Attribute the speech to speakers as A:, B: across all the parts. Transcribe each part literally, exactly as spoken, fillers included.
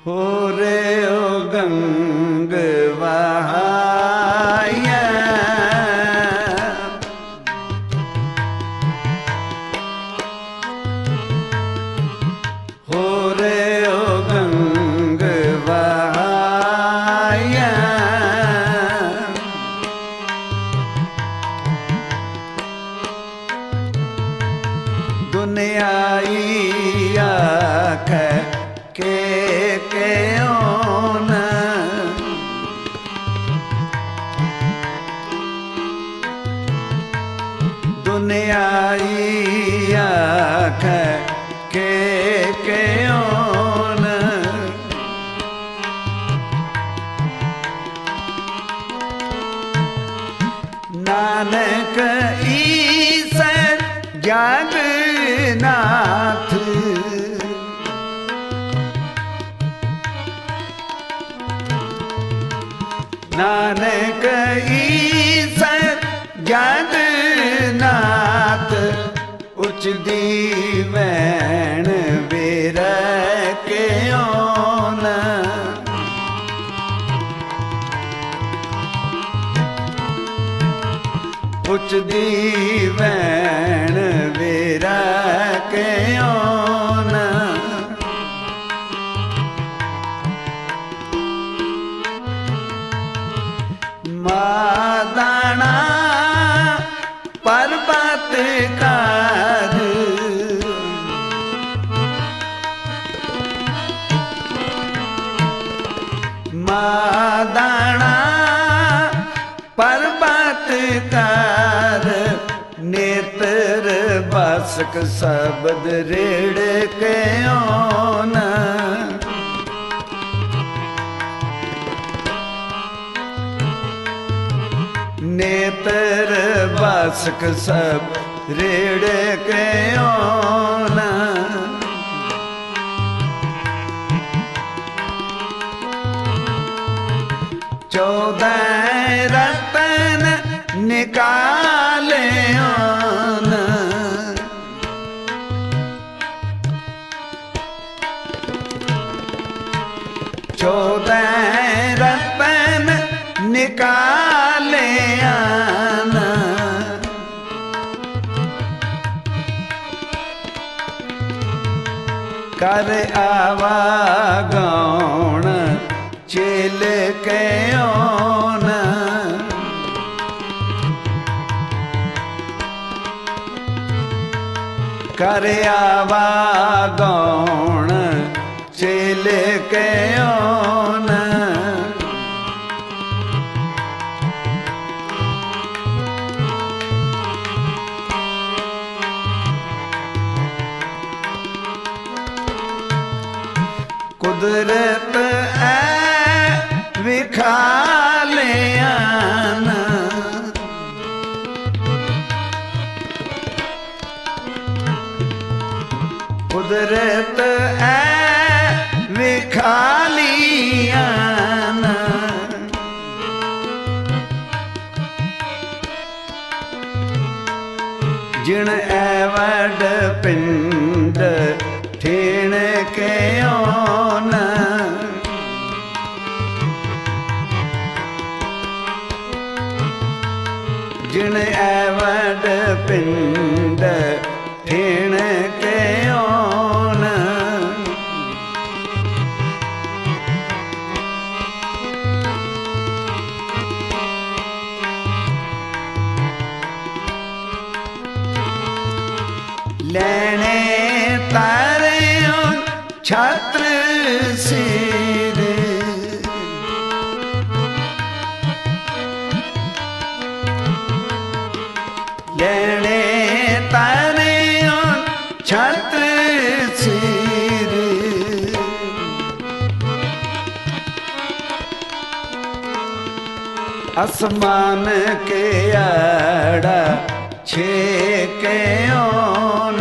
A: हो रे ओ गंग वहाया हो रे ओ गंग वहाया दुनियाई आख के के ओन दुनियाई आख के के ओन नानक ईसर जगन्नाथ नानक ईसर जगन्नाथ उच दीवैन बेर के ओन उच दीवैन बेर के ओन मादाना पर्वत कार मादाना पर्वत कार नेत्र बासक शब्द रेड़ के ओन नेत्र बासक सब रेड़ के ओन चौदह रतन निकाले ओन चौदह रतन निकाले आना कर आवागौण चेल के ओन कर आवागौण चेल के ओन कुदरत ऐ विखाले आना कुदरत ऐ विखाली आना जिण ऐवड पिंड ठेण के ओन जिण ऐवड पिंड ठेण के ओन लेने तारे छत्र सिर लेने तारे छत्र सिर आसमान के आड़ा छे के ओन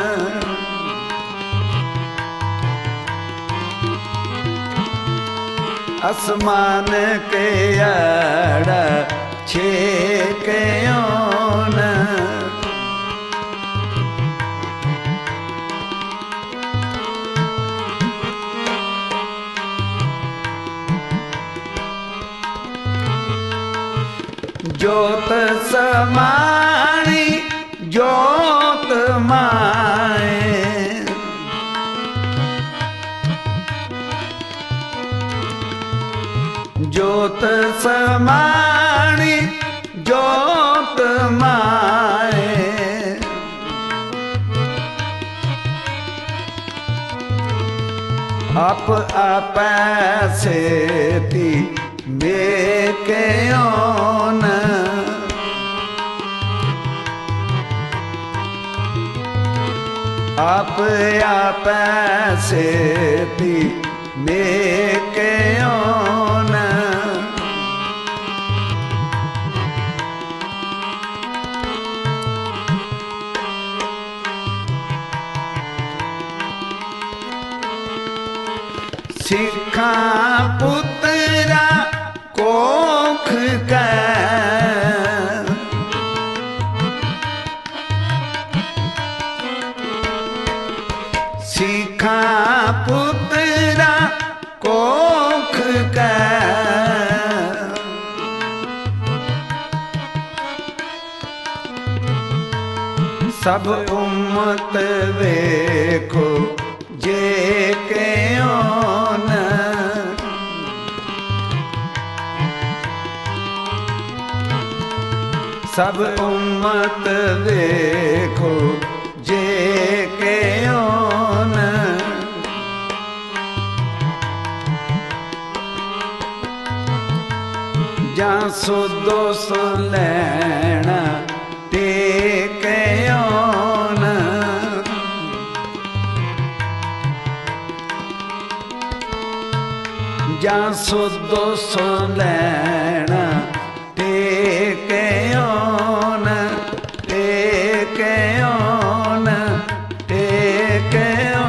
A: आसमान के आड़ा छे के ओन जोत समाणी जोत माए। जोत समाणी जोत माए। आप आपै सेती मेके ओन। आप आपै सेती मेके ओन। सिखा पुत्रा कोख कै। सिखा पुत्रा कोख कै। सब उम्मत वेखो जे के ओन। सब उम्मत देखो जे के ओन। जा सुदो सो लैना टेके ओन। जा सुदो सो लैना टेके ओन। टेके ओन टेके